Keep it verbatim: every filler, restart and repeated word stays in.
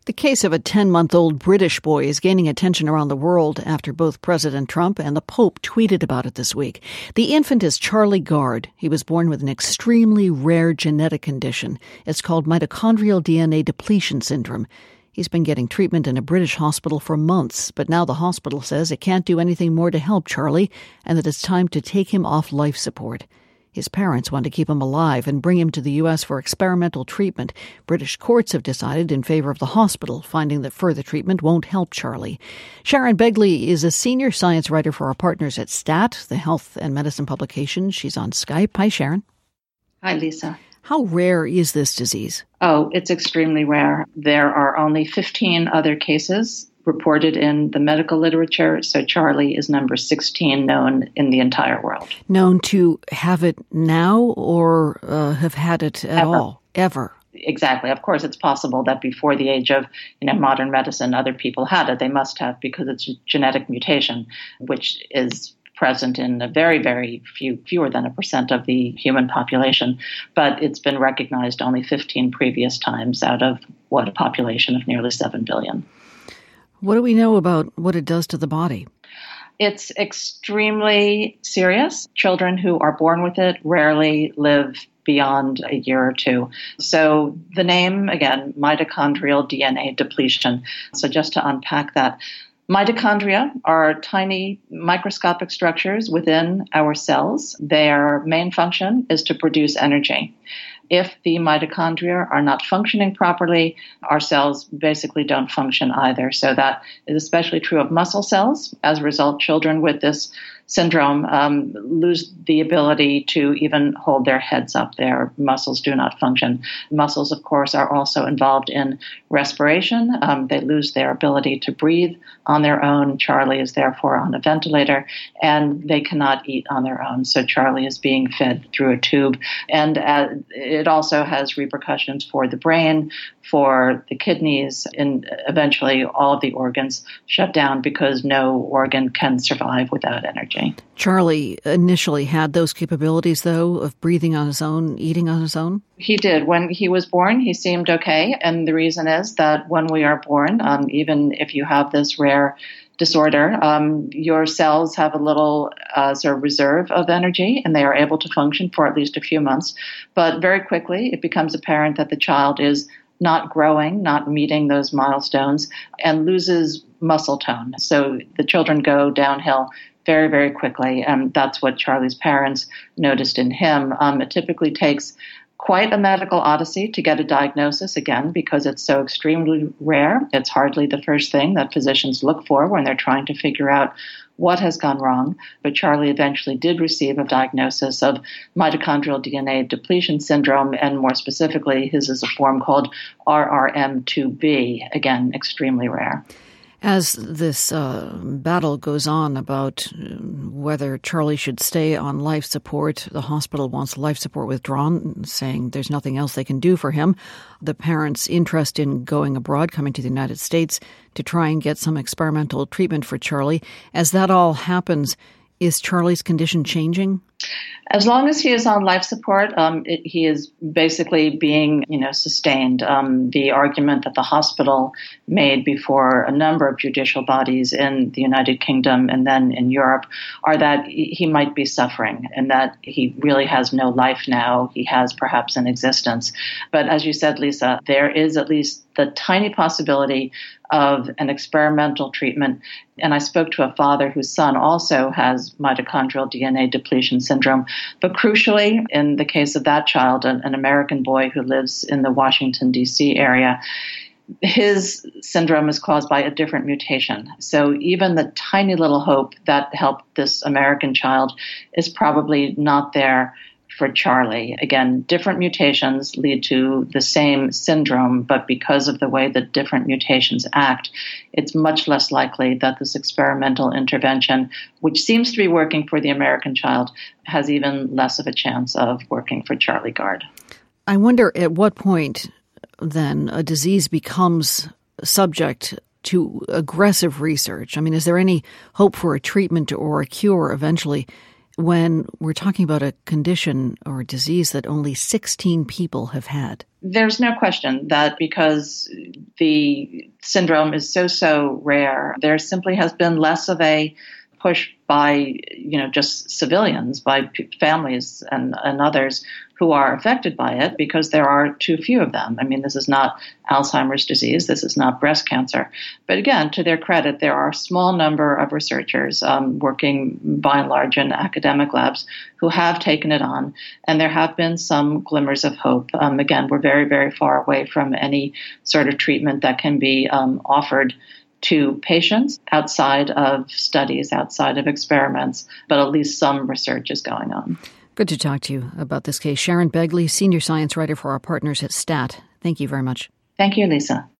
The case of a ten-month-old British boy is gaining attention around the world after both President Trump and the Pope tweeted about it this week. The infant is Charlie Gard. He was born with an extremely rare genetic condition. It's called mitochondrial D N A depletion syndrome. He's been getting treatment in a British hospital for months, but now the hospital says it can't do anything more to help Charlie and that it's time to take him off life support. His parents want to keep him alive and bring him to the U S for experimental treatment. British courts have decided in favor of the hospital, finding that further treatment won't help Charlie. Sharon Begley is a senior science writer for our partners at STAT, the health and medicine publication. She's on Skype. Hi, Sharon. Hi, Lisa. How rare is this disease? Oh, it's extremely rare. There are only fifteen other cases reported in the medical literature, so Charlie is number sixteen known in the entire world. Known to have it now or uh, have had it at Ever. all? Ever. Exactly. Of course, it's possible that before the age of you know modern medicine, other people had it. They must have because it's a genetic mutation, which is present in a very, very few, fewer than a percent of the human population. But it's been recognized only fifteen previous times out of what a population of nearly seven billion. What do we know about what it does to the body? It's extremely serious. Children who are born with it rarely live beyond a year or two. So the name, again, mitochondrial D N A depletion. So just to unpack that, mitochondria are tiny microscopic structures within our cells. Their main function is to produce energy. If the mitochondria are not functioning properly, our cells basically don't function either. So that is especially true of muscle cells. As a result, children with this syndrome um, lose the ability to even hold their heads up. Their muscles do not function. Muscles, of course, are also involved in respiration. Um, they lose their ability to breathe on their own. Charlie is therefore on a ventilator, and they cannot eat on their own. So Charlie is being fed through a tube. And uh, it also has repercussions for the brain, for the kidneys, and eventually all of the organs shut down because no organ can survive without energy. Charlie initially had those capabilities, though, of breathing on his own, eating on his own? He did. When he was born, he seemed okay. And the reason is that when we are born, um, even if you have this rare disorder, um, your cells have a little uh, sort of reserve of energy, and they are able to function for at least a few months. But very quickly, it becomes apparent that the child is not growing, not meeting those milestones, and loses muscle tone. So the children go downhill very, very quickly, and that's what Charlie's parents noticed in him. Um, it typically takes quite a medical odyssey to get a diagnosis, again, because it's so extremely rare. It's hardly the first thing that physicians look for when they're trying to figure out what has gone wrong. But Charlie eventually did receive a diagnosis of mitochondrial D N A depletion syndrome, and more specifically, his is a form called R R M two B, again, extremely rare. As this uh, battle goes on about whether Charlie should stay on life support, the hospital wants life support withdrawn, saying there's nothing else they can do for him. The parents' interest in going abroad, coming to the United States to try and get some experimental treatment for Charlie. As that all happens, is Charlie's condition changing? As long as he is on life support, um, it, he is basically being, you know, sustained. Um, the argument that the hospital made before a number of judicial bodies in the United Kingdom and then in Europe are that he might be suffering and that he really has no life now. He has perhaps an existence. But as you said, Lisa, there is at least the tiny possibility of an experimental treatment. And I spoke to a father whose son also has mitochondrial D N A depletion syndrome. But crucially, in the case of that child, an, an American boy who lives in the Washington, D C area, his syndrome is caused by a different mutation. So even the tiny little hope that helped this American child is probably not there for Charlie. Again, different mutations lead to the same syndrome, but because of the way that different mutations act, it's much less likely that this experimental intervention, which seems to be working for the American child, has even less of a chance of working for Charlie Gard. I wonder at what point, then, a disease becomes subject to aggressive research. I mean, is there any hope for a treatment or a cure eventually when we're talking about a condition or a disease that only sixteen people have had? There's no question that because the syndrome is so, so rare, there simply has been less of a push by, you know, just civilians, by p- families and, and others who are affected by it because there are too few of them. I mean, this is not Alzheimer's disease. This is not breast cancer. But again, to their credit, there are a small number of researchers um, working by and large in academic labs who have taken it on. And there have been some glimmers of hope. Um, again, we're very, very far away from any sort of treatment that can be um, offered to patients outside of studies, outside of experiments, but at least some research is going on. Good to talk to you about this case. Sharon Begley, senior science writer for our partners at STAT. Thank you very much. Thank you, Lisa.